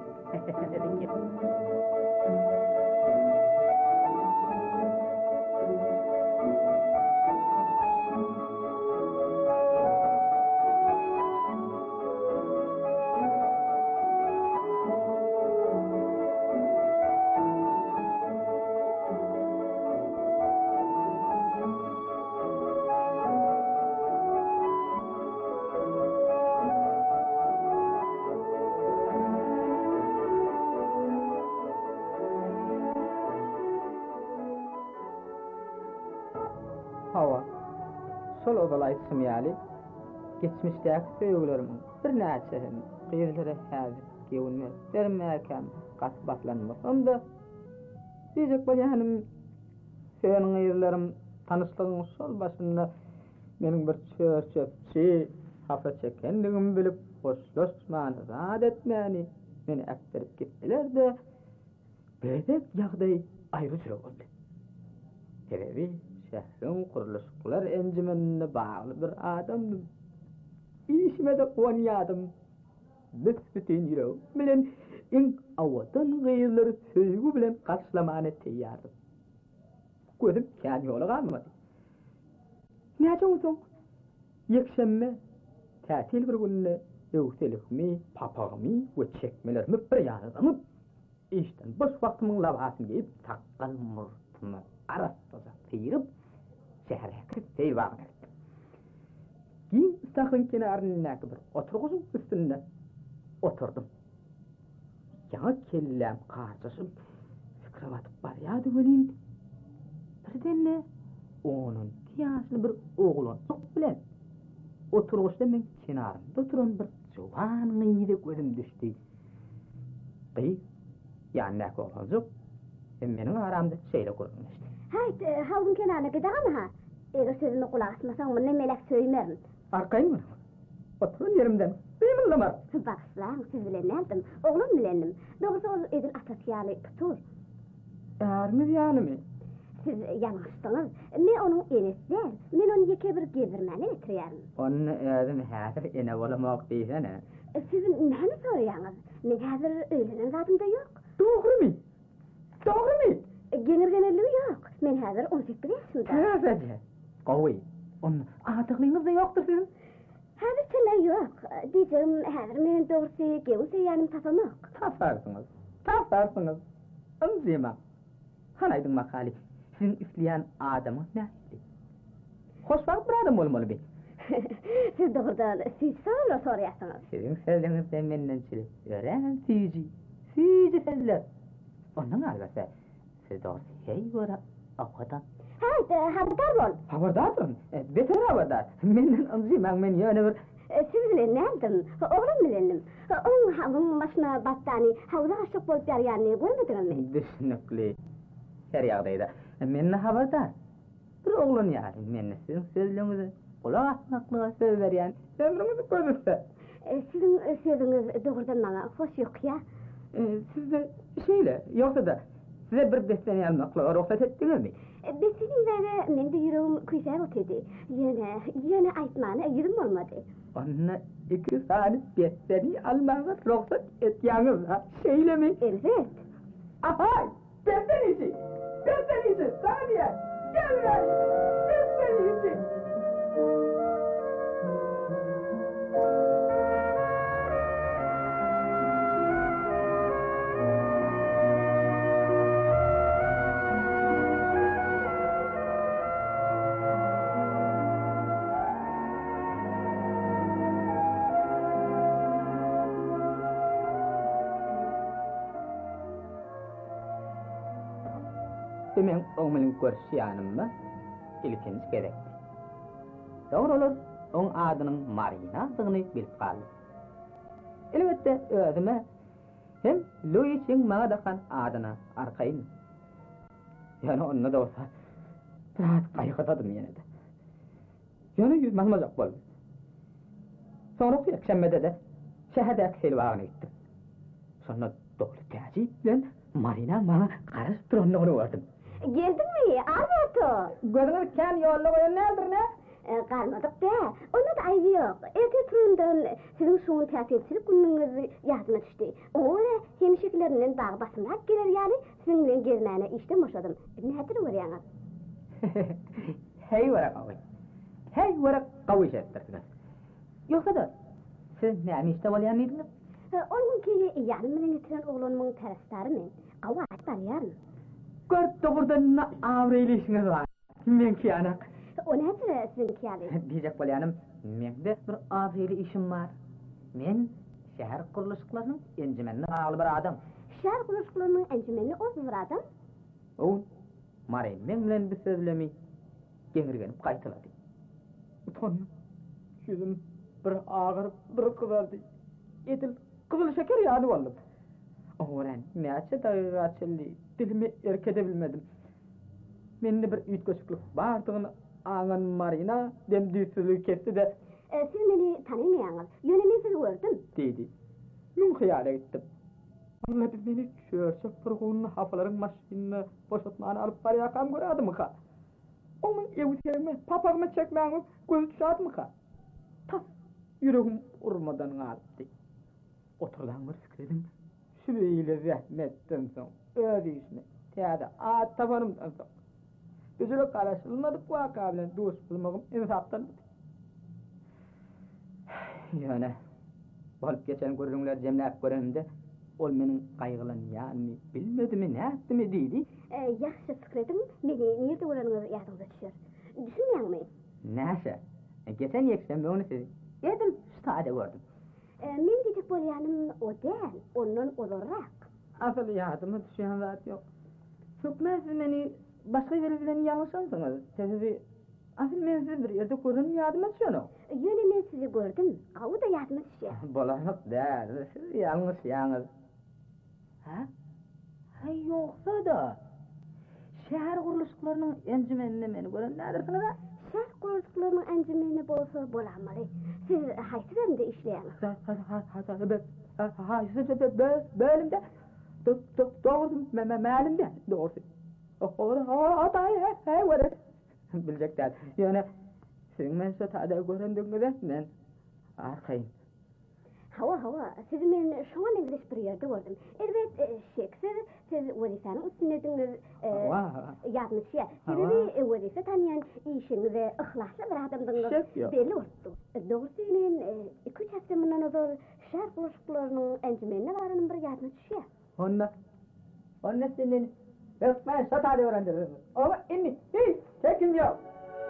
Hava, sol obalay simyali, geçmişdeki söýgülerimin bir näçehin gyzlary häzir gewinme, dermäkem gat batlanmasam da, diýjek bolýanym, senin ýerlerim tanışlygyň sol başynda meniň bir çörçepçi hafa çekendigimi bilip hoşlaşmany zat etmäni meni äkdirip gitdiler-de, bedek ýagdaý aýry boldy. Sebebi şehrin kuruluşlar encimenine bağlı bir adamdım. İşime de oynyadım. Lütfütin yürü. Bilen in avatan gıyırları söygü bilen karşılamana teyyardım. Gözüm kâni yola kalmadı. Ne açıyorsun? Yekşemme tatil bir gününe evtelikmi, papağımı ve çekmelerimi bir yana zanıp işten boş vaktimin lavasını giyip takkal mırtımı arastıza sıyırıp şehre kırıp teyvağına ettim. Giyin ıstahın kenarındaki bir oturğuzun üstünde oturdum. Yana kellem karşısım fikre batıp baryadı öleyim. Birdenle onun tiyaslı bir oğlun çok bilen oturğuzda men kenarımda oturan bir çoban gıydı gözüm düştü. Gıy, yanındaki oğlun yok. Menin aramda şeyle kurulmuştu. Hayt, havuzun kenarına gidelim ha. Eğer sözüme kulak asmasan onu ne melek söylemerim. Arkayım mı? Oturun yerimden. Benim lamar. Bakslan, siz bilenlerdim. Oğlum bilendim. Doğrusu o edin atasyalı tutur. Ermiz yani mi? Siz yanaştınız. Men onun enesi der. Men onu yeke bir gezirmeni etiriyerim. Onun edin hazır ene olamak değilsene. Siz neni soruyanız? Men hazır öylenen zatımda yok. Doğru mu? Doğru mu? Genir genirliği yok. Men hazır on sekiz yaşında. Hazırca. Kovi. Onun atıklığınız da yoktur sizin. Hazır çöler yok. Diyeceğim hazır men doğrusu gevuse yanım tapamak. Taparsınız. Taparsınız. Anzima. Hanaydın makali. Sizin üfleyen adamı neydi? Hoşbak bir adam olmalı bir. Siz doğrudan siz sonra soruyorsunuz. Sizin sözlerinizden menden çili. Öğren sizi. Sizi sözler. Onun albası. Siz doğrusu şey göre avadan. Hayt, haberdar bol. Haberdarsın. Beter haberdar. Menden anzima men yöne bir. Siz bilenlerdim. Oğlum bilendim. Onun havuzun başına battani havuza aşık bolup yarıyanlığı görmedin mi? Düşünükli. Her yağdaydı. Menne haberdar. Bir oğlun yani. Menne sizin sözlüğünüzü kulak asmaklığa söz veriyen ömrünüzü gözükse. Sizin sözünüz doğrudan bana hoş yok ya. Siz de şeyle yoksa da size bir besleni almakla ruhsat ettiniz mi? Besini vere men de yüreğim kuyser otedi. Yine, yine aytmana yüreğim olmadı. Onunla iki saat besleni almana ruhsat ettiğiniz ha? Şeyle mi? Evet. Aha! Benden iyisi! Benden iyisi! Saniye! Gel lan! Benden iyisi! Demek onun görüşyanımı ilkiniz gerekti. Doğru olur, onun adının Marina adını bilip kaldı. Elbette özüme hem Louis'in bana dakan adına arkayım. Yani onunla da olsa Biraz kayıkadadım yine de. Yönü yüzmezmezak boldu. Sonra ku ekşemmede de şehirde helvağına gittim. Sonra doğru tercihlen Marina bana karış tronluğunu vardım. Geldin mi? Alberto. Gözünü ken yolla koyan nedir ne? Kalmadık da. Onda da ayı yok. Ete turundan sizin şuun tertipçilik gününüzü yazma düştü. Oğla hemşiklerinden bağ basınlar gelir yani sizinle gezmeyene işte moşadım. Nedir var yani? Hey varak avay. Hey varak kavuş ettirdiniz. Yoksa da siz ne amişte olayan mıydınız? Onun ki yanımdan getiren oğlanımın terastarı mı? Kava açlar yarın. Gört doğrudan avreyli işiniz var. Men ki anak. O nedir sizin ki yani? Diyecek bolyanım, mende bir avreyli işim var. Men şehir kuruluşlarının encimenine bağlı bir adam. Şehir kuruluşlarının encimenine o bir adam? O, Marayın men bilen bir sözlemi genirgenip kaytıladı. Utandım. Yüzüm bir ağır, bir kızardı. Etil kızıl şeker yağdı oldum. Oğlan, neçe dağı açıldı. Dilimi erkedebilmedim. Mende bir ütköşüklük bardığını ağın Marina demdüsülüğü kesti de e, siz beni tanımayanız, yönemin sizi gördüm. dedi. Nun hıyale gittim. Allah bir beni çörsek fırgûnun hafaların maşinini boşaltmağını alıp bari yakam göredim mi ka? Onun evsiyemi, papağımı çekmeğimi gözü düşadı mı ka? Tas, yüreğim urmadan ağırdı. Oturdan bir sıkredim. Şübeyle zahmetten son, öz işine, teyada ağat tabanımdan son. Üzülük karşılmadık vaka bilen dost bulmağım insaftan. Yani, bolup geçen görünümler cemlep görenimde, ol menin kaygılanyanını bilmedi mi, ne etti mi deydi. E, yaxşı sıkredim, beni nerede oranınız yadınıza düşür. Düşünmeyen mi? Neyse, geçen yekşembe onu siz yedim, şu tade gördüm. E, men diyecek bolyanım o değil, onun olarak. Asıl yadıma düşen zat yok. Hükmez siz beni başka verilgilerini yanlış alsanız, sizi asıl men sizi bir yerde gördüm yadıma düşen o. Yöne men sizi gördüm, avu da yadıma düşer. Bolanık değil, siz yanlış yalnız. Ha? Ha yoksa da şehir kuruluşlarının encimenine meni gören nedirkiniz ha? Şehir kuruluşlarının encimeni bolsa bolamalı. Siz haysırımda işleyeniz. Ha ha ha ha ha ha bölümde doğrusu memelimde doğrusu. Oğlu ha da he he var. Bilecek değil. Yani sizin mense tada göründüğünüzde men arkayım. Hava hava, sizi men şu an İngiliz bir yerde gördüm. Evet, e, şeksiz, siz vazifenin üstündediniz, e, yazmış ya. Sebebi vazife tanıyan işinize ıhlaslı bir adamdınız. Belli oldu. Doğrusu men iki üç hafta bundan azal şehir kuruluşlarının encimenine varının bir yazmış ya. Onda, onda senin ben satada öğrendim. Ama inni, hiç çekim yok.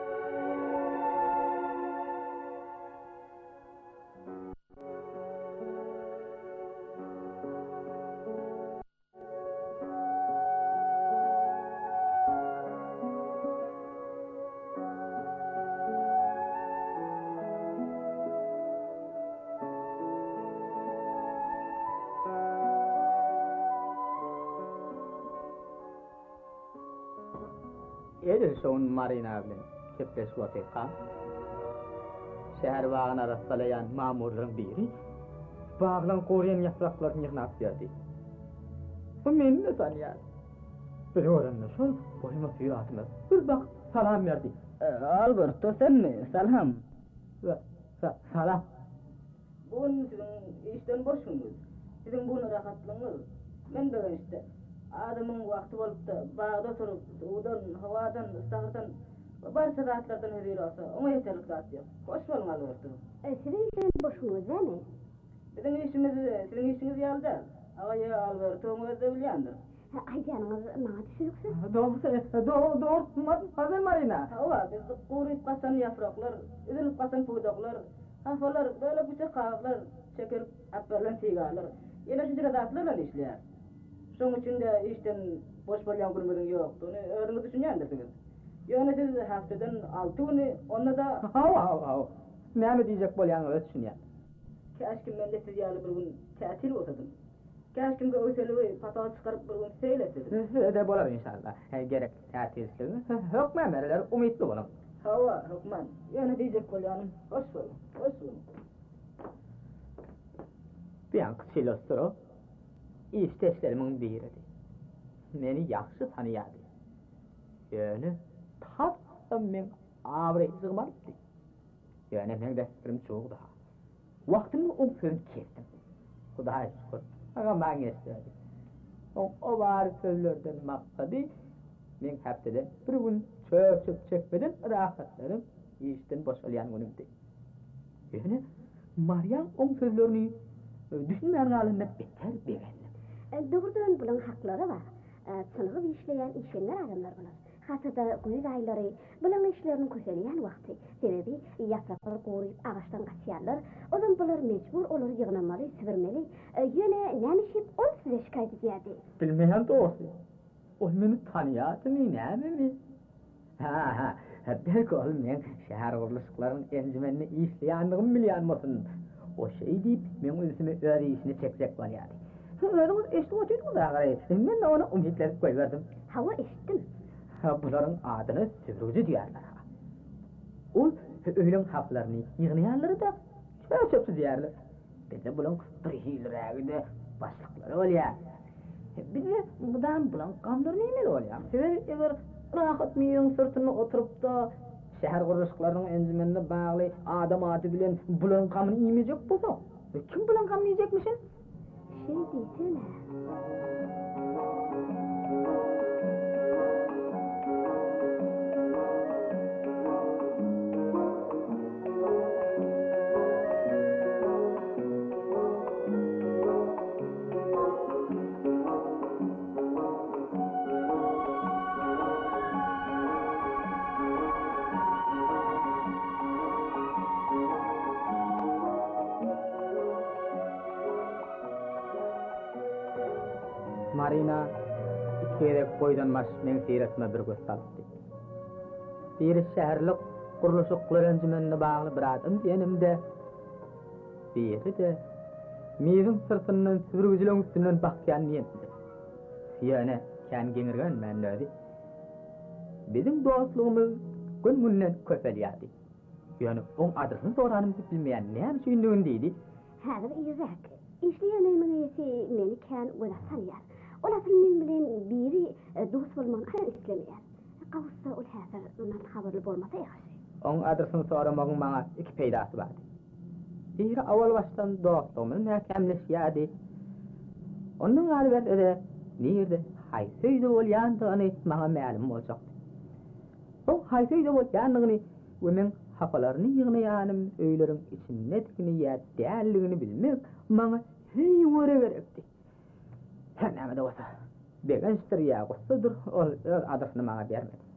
Edison Marina bilen kepleş vakıka. Şehir bağına rastlayan mamurların biri bağlan koruyan yapraklarını yığınap verdi. Bu meni de tanıyar. Bir öğrenme şol boyuma suyu atmaz. Bir bak salam verdi. Alberto sen mi? Salam. Sa salam. Bugün sizin işten boşsunuz. Sizin bunu rahatlığınız. Ben de işte adamın vakti olup da bağda oturup udan, havadan, ıstağırdan barça rahatlardan hediye olsa ona yeterlik zat yok. Hoş olun Alberto. E, sizin işin boşunuz değil mi? Bizim işimiz, sizin işiniz yalda. Ağayı Alberto'mu özde bilyandır. Ay canınız bana düşürüksün. Doğru, doğru, doğru, Mazel Marina. Hava, biz kuruyup kaçan yapraklar, üzülüp kaçan puydoklar, hafalar, böyle bıçak kağıtlar, çekilip aplarlan sigarlar. Yine şu sıradatlarla işler. Şunun için de işten boş bolyan günümüzün yoktuğunu öğrenip düşünyendirsiniz. Yani siz haftadan altı günü, onunla da... Hava, hava, hava. Ne mi diyecek bolyanı öyle düşünyen? Keşke ben de siz yarı bir gün tatil olsadım. Käskin öseli patağı çıkarıp bir gün seyletir. De bolar inşallah. Gerek tertizliği. Hükmen verirler, umutlu olun. Hava, hükmen. Yani diyecek kolyanın. Hoş olun, hoş olun. Bir an kısilosturu. İsteşlerimin biriydi. Meni yaxşı tanıyadı. Yani tatlım men ağrı sığmadı. Yani men de fikrim çok daha. Vaktimi o sözünü kestim. Kudaya şükür. Ama ben geçti. O, o var sözlerden maksadı. Men haftada bir gün çöçüp çekmeden rahatlarım. İşten boşalayan günümdü. Yani Maryam o sözlerini düşünmeyen halinde beter beğendim. Doğrudan bulan hakları var. Sınıfı işleyen işyenler adamlar bular. Hasada güz ayları bulan işlerini köseleyen vakti. Sebebi yaprakları koruyup ağaçtan kaçıyarlar. O zaman bular mecbur olur yığınamalı, sıvırmalı. Yine nemişip onu size şikayet ediyordu. Bilmeyen doğrusu. O beni tanıyadı mı, ne mi? Ha ha. Belki oğlum ben şehir kuruluşlarının encümenini işleyenliğimi bilyanmasın. O şey deyip ben özümü öğre işini çekecek var yani. Öğrenimiz eşit otuydu mu da ağrı? Ben de ona umutlarıp koyverdim. Hava eşittim. Bunların adını süvrücü diyorlar. O öğlen haflarını yığınayanları da çöçöpsü diyorlar. Bir de bunun bir hilrağıydı başlıkları oluyor. Bir de bundan bulan kanları neyleri oluyor? Sebebi eğer rahat mıyın sırtını oturup da şehir kuruluşlarının encümenine bağlı adam adı bilen bulan kamını yiyemeyecek bu da. Kim bulan kamını yiyecekmişsin? Şey desene. Marina kerek koydan baş men seyretme bir göz saldı. Bir şehirlik kuruluşuklar encümenine bağlı bir adam denimde. Biri de mizin sırtından süpürgücülüğün üstünden bakyan niyetli. Yani kan genirgen men nödi. Bizim dostluğumuz gün günden köpeliyadı. Yani on adresini soranım bilmeyen ne hem sündüğün deydi. Hazır izak. İşleyemeyimin iyisi meni kan ola sanıyar. Ola filmin bilen biri dost olman hayal istemeyer. Kavuşsa ol hazır ondan haberli olmasa yaxşı. On adresini soramağın bana iki peydası vardı. Biri avval baştan dostluğumun məhkəmləşiyədi. Onun qalibət ödə neyirdi? Haysöydə olyandıqını bana məlum olacaktı. O haysöydə olyandıqını ve men hafalarını yığınayanım öylerin içinde dikini ya değerliğini bilmek bana hey vore verekti. Her neyme de olsa begençtir ya kusudur o adresini bana vermedi.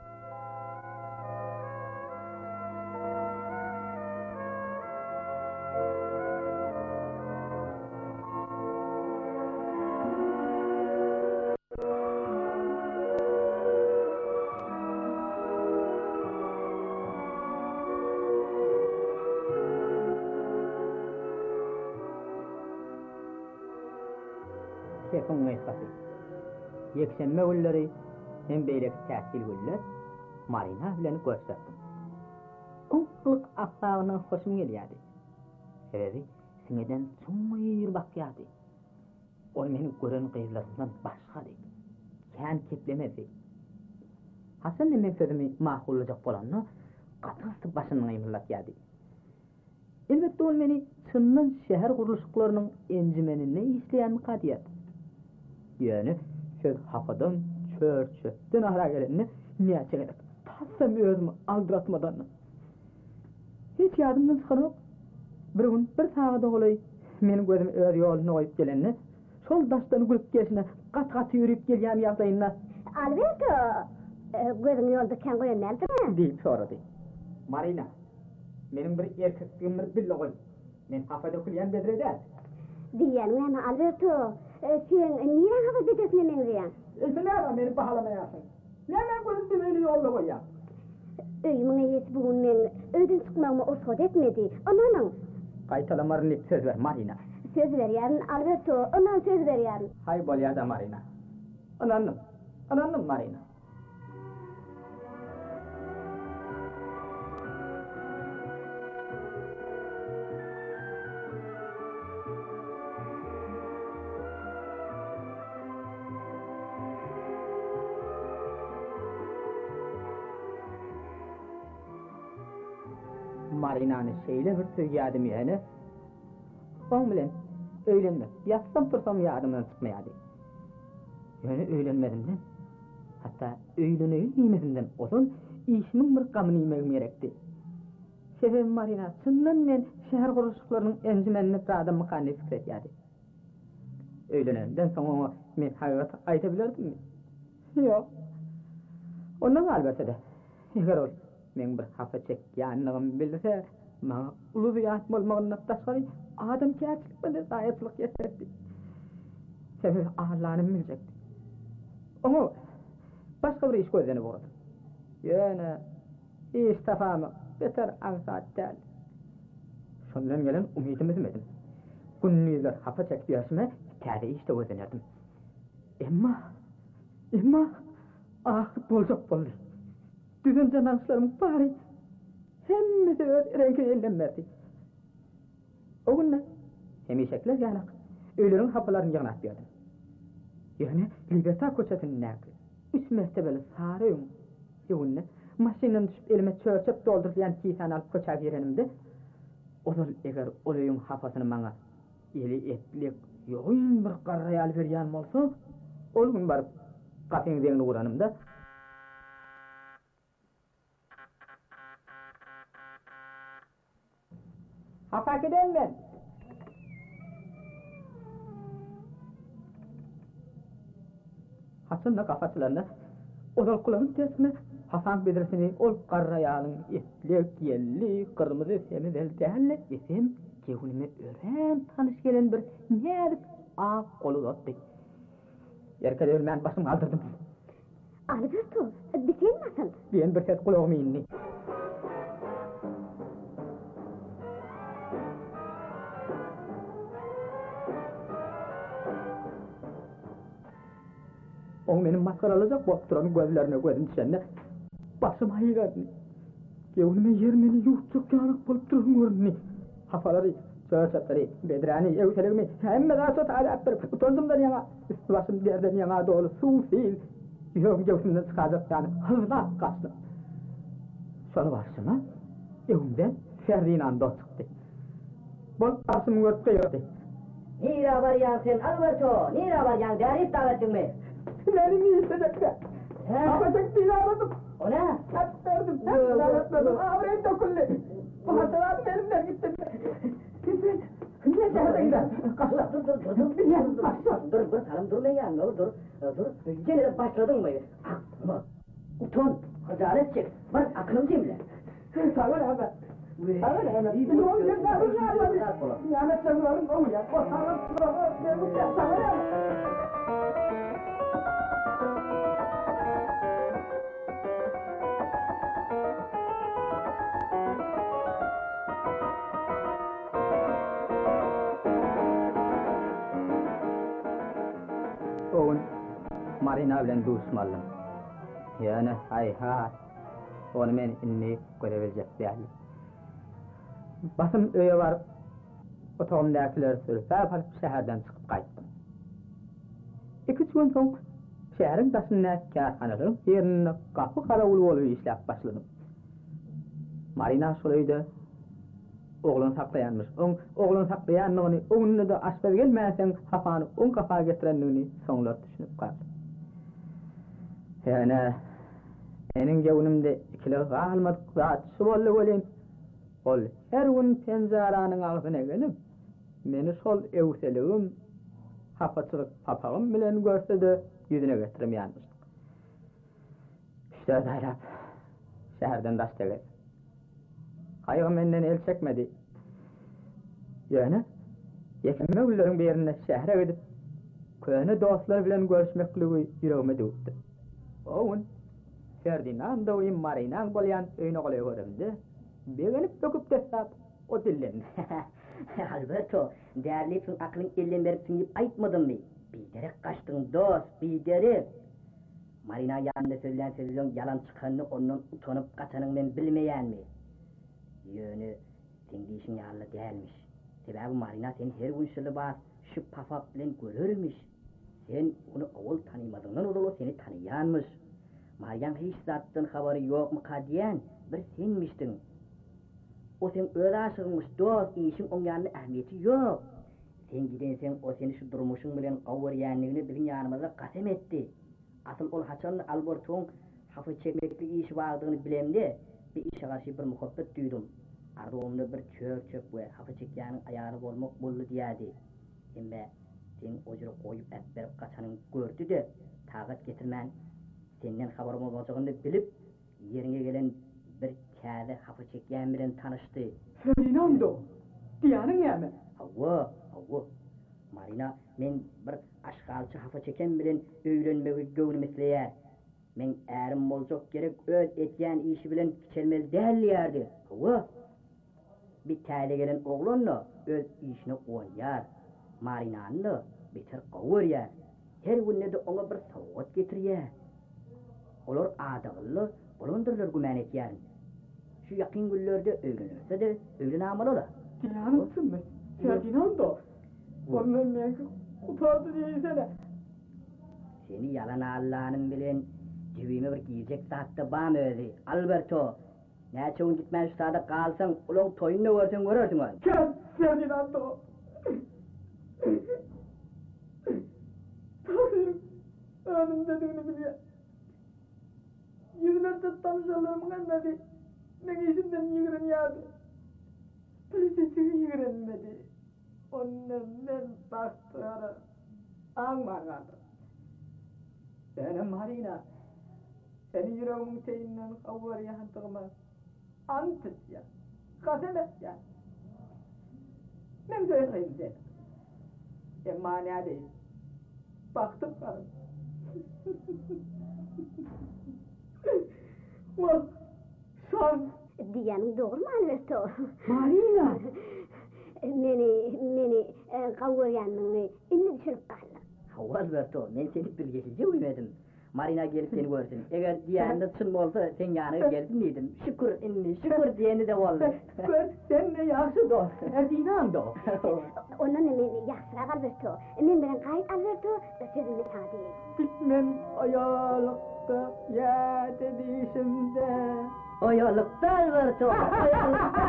Kefin meşgası. Yekşenme günleri hem beylek tahsil günler Marina bilen gösterdim. O kılık ahlağına hoşum geliyordu. Sebebi sineden çoğuyur bakıyordu. O beni gören kıyırlarından başkadı. Kendi keplemedi. Hasan da men sözümü mahvolacak olanla katısı başından emirlatıyordu. Elbette o beni çından şehir kuruluşlarının encümenine işleyen kadiyat. Yani söz hafadan çör çöpten ahra gelenine niye çekerek tassam özümü aldıratmadan. Hiç yadımdan çıkanıp bir gün bir sağda olay menin gözüm öz yolunu koyup gelenine sol daştan gülüp gelişine kat kat yürüyüp gelyen yaptayınla Alberto, gözüm yolda kan koyan nerede mi? deyip soradı. Marina, menin bir erkekliğim bir billi koy. Men kafada kulyan bedreder. Diyen ama Alberto, sen niye hava bedesine men diyen? Sen beni pahalamaya ne ben gözüm beni yolla koyan? Öyümün iyisi bugün men ödün çıkmağıma ortak etmedi. Ananın. Kaytalamarın söz ver Marina. söz veriyorum Alberto, ondan söz veriyorum. Hay bolya da Marina. Ananım, ananım Marina. Marina'nı şeyle bir söyleyədim yani. On bilen öğlenmek. Yatsam tursam yadımdan çıkmayadı. Yani öğlenmedimden. Hatta öğlenmeyimizden olsun işimin bir gamını yemegim gerekti. Sebebim Marina, sından men şehir kuruluşlarının encimenini adam mıkanne fikret yadi. Öğlenenden sonra men hayat aytabilirdim mi? Yok. Ondan albette de. Eğer ol. Men bir hafa çekýänligim bilse, maňa uly ziyat bolmagyny taşgary adam käçlik bilen saýatlyk ýeterdi. Sebäbi Allah'ın bilecekdi. Ama başka bir iş gözlenip boldy. Ýöne iş tapamy beter aňsat däl. Şondan gelen umydymyz edim. Günniler hafa çekýärsime täze işte gözlenerdim. Emma, emma ah boljak boldy. Düzün cananslarım bari hemmesi renkli ellenmerdi. O günler hemişekler yanak. Öylürün hapılarını yanat diyordum. Yani Liberta koçatının nakli. Üç mertebeli sarı yum. O günler maşinen düşüp elime çörçöp doldurlayan kisan alıp koça girenimde. Olur eğer olayın hafasını bana eli etlik yoğun bir karayal veryan olsa ol gün barıp kafenin zengini uğranımda Hapa giden ben. Hasan da kafaçılarına odal kulağın tesme Hasan bedresini ol karrayalın etlik yelli kırmızı semi deltehalle isim kehunime ören tanış gelen bir nerik ağ kolu dotti. Yerkede ölmeyen başımı aldırdım. Alberto, biten nasıl? Ben bir ses kulağımı inni. O benim maskaralayacak baktıranın gözlerine gözüm düşende başım hayırlarını. Yevnime yermeni yuhçuk yanak bulup durun görünni. Hafaları, söğüsatları, bedrani, evselerimi hemme daha sot alatları utandımdan yana. Üstü başım derden yana doğru su fil. Yevm gevsimden çıkacak yani hızla kaçtım. Sonra başıma evimden Ferdinando çıktı. Bol başımı görüp kıyırdı. Nira var ya sen Alberto, nira var ya garip davettin mi? Beni mi isteyecekler? Ama tek bir aradım. O ne? Hep verdim, hep verdim. Ağrayın dokundu. Bu hastalar benimden gitti. Ne derdin? Kaçla, dur, dur, dur, dur. Dur, dur, sarım dur ne ya, dur, dur. Dur, gene başladın mı? Akma, utan, hacaret çek. Bak, aklım cimle. Sana ne haber? Sana ne haber? Bir on gün daha rüzgarladı. Yani çevrelim o ya. O sana sıra, sana ne haber? Marina bilen duşmalım. Yani hay ha. Onu men inni görebilecek değerli. Basım öye varıp otağımdakileri sürüp alıp şehirden çıkıp kayıttım. İki üç gün sonra şehrin taşında kârhanaların yerine kapı karavulu oluyor işlep başladım. Marina şulaydı. Oğlun saklayanmış. On, oğlun saklayanlığını, onunla da aşkı gelmezsen hafanı on kafa getirenliğini sonlar düşünüp kaldı. Yani benim gevnimde ikili kalmadık zat şu bollu bolin. Ol her gün penzaranın ağzına gelip meni sol evseliğim hafaçılık papağım bilen görse de yüzüne getirem yanmıştık. İşte dairap şehirden daşta geldi. Kaygı menden el çekmedi. Yani yekime güllerin bir yerine şehre gidip köyüne dostlar bilen görüşmekliği yüreğime dövdü. O gün Ferdinando ve Marina bolyan öyüne kolay görümdü. Beğenip döküp desap o dillendi. Alberto, değerli tüm aklın elden verip dinleyip aytmadın mı? Biderek kaçtın dost, biderek. Marina yanında söyleyen sözün yalan çıkanını onun utanıp kaçanın ben bilmeyen mi? Yönü, sen de işin yararlı değilmiş. Sebebi Marina sen her gün şöyle bas, şu pafak bilen görürmüş. Sen onu oğul tanımadığından oğlu seni tanıyanmış. Marian hiç zaten haberi yok mu kadiyen? Bir senmiştin. O sen öyle aşığınmış dost, işin onun yanında ehemmiyeti yok. Sen gidensen o seni şu durmuşun bilen kavur yenliğini bilin yanımıza kasem etti. Asıl ol haçan Alberto'nun hafı çekmekli işi vardığını bilemdi. Bir işe karşı bir muhabbet duydum. Ardığımda bir çöp çöp ve hafı çekyanın ayarı olmak buldu diyadi. Embe sen ocuru koyup et verip kaçanın gördü de tağıt getirmen senden haberim olacağını bilip yerine gelen bir kâde hafı çekyan bilen tanıştı. Ferdinando, diyanın yemi? Havva, havva. Marina, men bir aşkalçı hafı çeken bilen öğrenmeyi gövnü misleyer. Men erim olacak gerek öz etyen işi bilen çelmel değerliyerdi. Havva. Bir tale gelen oğlanla öz işini koyar. Marina'nı beter kavur yer. Her günde de ona bir savat getiriyor. Olur adağlı, bulundurulur gümen et yer. Şu yakın günlerde öğrenirse de öğrenamalı ola. Diyanısın mı? Ferdinando. Onun ne kurtardı diyesene. Seni yalan Allah'ın bilen cebime bir giyecek saatte bana öyle. Alberto. Ne çoğun gitmen şu saatte kalsan ulan toyunu versen görürsün onu. Kes Ferdinando. Tanrım, önüm dediğini biliyor. Yüzlerce tanışalığımın emmedi. Ne işimden yığırın yardım. Polisesini yığırınmedi. Onun ben baktığını anlamadım. Benim Marina, senin yüreğimin teyinden kavvar yahantığıma ant et ya, kasem et ya. Ben söyleyeyim dedim. Emma ne değil. Baktım karım. Bak, şans. Diyanın doğru mu Alberto? Marina. Meni, meni kavuryanını inni düşürüp kaldı. Havva Alberto, men seni bilgesice uymadım. Marina gelip seni görsün. Eğer diyanında çın olsa sen yanına geldin dedim. Şükür inni, şükür diyeni de oldu. Sen ne yaxşı dost, Ferdinando. Onun meni yaxşırak Alberto. Men bilen kayıt Alberto, sözümü tabi. Bitmem ayalıkta, ya dedişimde. Oyalıkta Alberto, oyalıkta.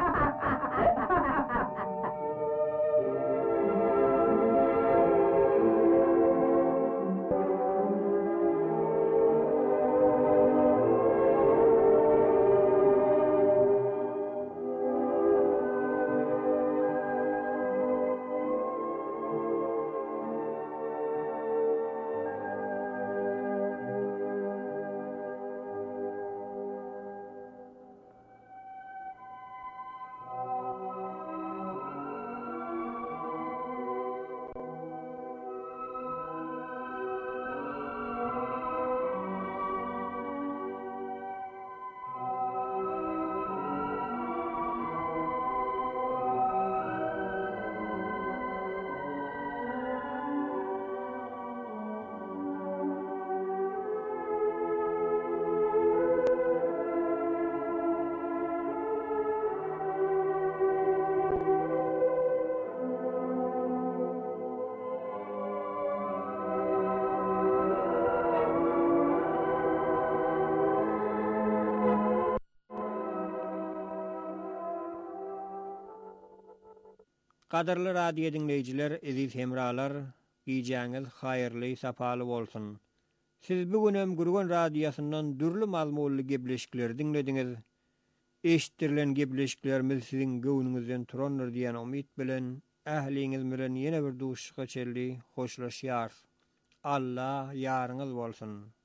Qadarly radio dinleyijiler, eziz hemralar, giýjäňiz haýyrly, sapaly bolsun. Siz bugünem Gurgun radiosundan dürli mazmunly gepleşikler dinlediňiz. Eşitdirilen gepleşiklerimiz siziň göwnüňizden turandyr diýen umyt bilen ähliňiz bilen ýene bir duşuşga çeldi, hoşlaşýar. Allah ýaryňyz bolsun.